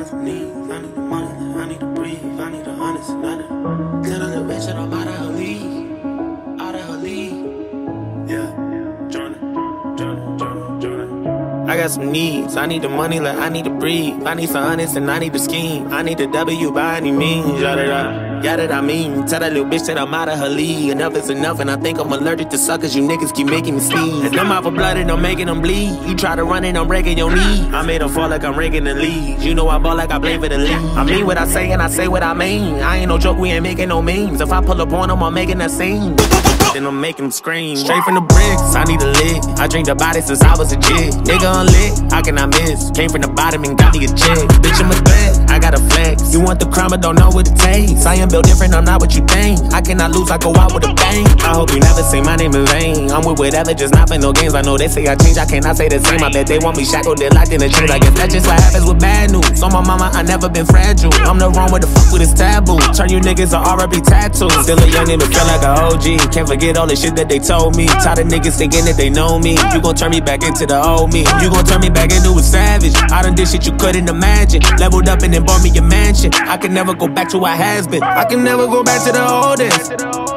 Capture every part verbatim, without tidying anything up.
got some needs. I need the money, I need to breathe. I need the honest, nothing. Tell a little bitch that I'm out of her league. Out of her league. Yeah, Jordan, Jordan, Jordan, Jordan. I got some needs. I need the money, like I need to breathe. I need some honest and I need to scheme. I need the W by any means. Yada yada. Yeah, that I mean, tell that little bitch that I'm out of her league. Enough is enough, and I think I'm allergic to suckers. You niggas keep making me sneeze. And them out for blood and I'm making them bleed. You try to run and I'm breaking your knee. I made them fall like I'm raking the leads. You know I ball like I play for the league. I mean what I say and I say what I mean. I ain't no joke, we ain't making no memes. If I pull up on them, I'm making that scene. Then I'm making them scream. Straight from the bricks, I need a lick. I drink the body since I was a jig. Nigga unlit, how can I miss? Came from the bottom and got me a check. Bitch, I'm a threat, I got a flex. You want the crime but don't know what it takes. I am built different, I'm not what you think. I cannot lose, I go out with a bang. I hope you never say my name in vain. I'm with whatever, just not for no games. I know they say I change, I cannot say the same. I bet they want me shackled, they're locked in the chains. I guess that's just what happens with bad news. On my mama, I never been fragile. I'm the wrong with the fuck with this taboo. Turn you niggas to R I P tattoos. Still a youngin' but feel like a O G. Can't forget all the shit that they told me. Tired of niggas thinking that they know me. You gon' turn me back into the old me. You gon' turn me back into a savage. I done did shit you couldn't imagine. Leveled up and then bought me a mansion. I can never go back to what has been. I can never go back to the old days.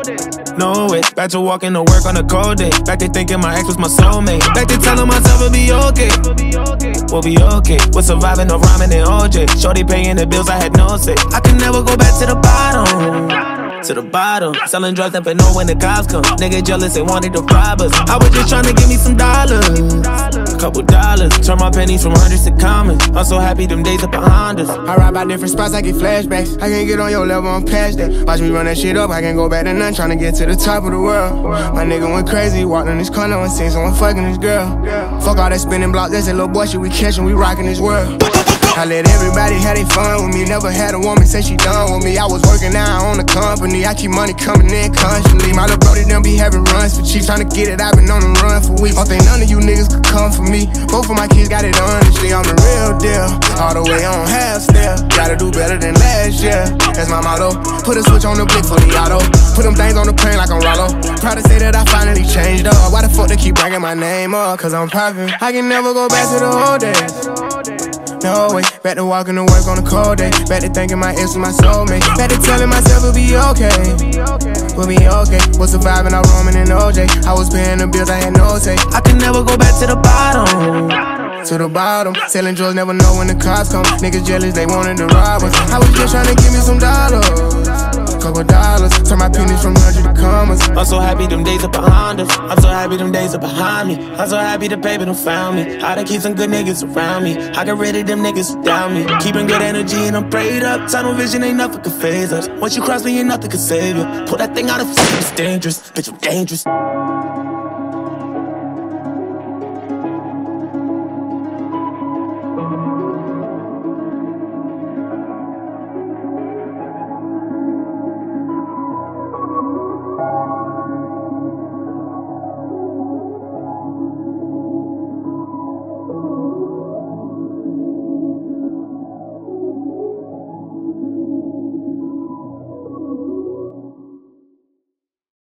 No way. Back to walking to work on a cold day. Back to thinking my ex was my soulmate. Back to telling myself it'll be okay. We'll be okay. We're surviving no rhyming and O J. Shorty paying the bills, I had no say. I can never go back to the bottom. To the bottom, selling drugs never know when the cops come. Nigga jealous, they wanted to rob us. I was just trying to give me some dollars, a couple dollars. Turn my pennies from hundreds to common. I'm so happy them days are behind us. I ride by different spots, I get flashbacks. I can't get on your level, I'm past that. Watch me run that shit up, I can't go back to none. Trying to get to the top of the world. My nigga went crazy, walked in this corner and seen someone fucking this girl. Fuck all that spinning block, that's that little boy shit we catchin', we rockin' this world. I let everybody have their fun with me. Never had a woman say she done with me. I was working now on the company. I keep money coming in constantly. My little brody done be having runs for cheap. Trying to get it, I've been on the run for weeks. Don't think none of you niggas could come for me. Both of my kids got it honestly. I'm the real deal. All the way on half step. Gotta do better than last year. That's my motto. Put a switch on the blick for the auto. Put them things on the plane like I'm Rollo. Proud to say that I finally changed up. Why the fuck they keep bringing my name up? Cause I'm poppin'. I can never go back to the old days. No way, back to walking to work on a cold day. Back to thinking my ex was my soulmate. Back to telling myself it'll be okay. We'll be okay. Was surviving out roaming in O J. I was paying the bills, I had no say. I can never go back to the bottom. To the bottom. Selling drugs, never know when the cops come. Niggas jealous, they wanted to rob us. I was just trying to give me some dollars. Couple dollars, turn my pennies from hundred to commas. I'm so happy them days are behind us. I'm so happy them days are behind me. I'm so happy the paper done found me. I done keep some good niggas around me. I got rid of them niggas who down me. Keeping good energy and I'm prayed up. Tunnel vision ain't nothing could phase us. Once you cross me, ain't nothing could save you. Pull that thing out of sight, it's dangerous. Bitch, I'm dangerous.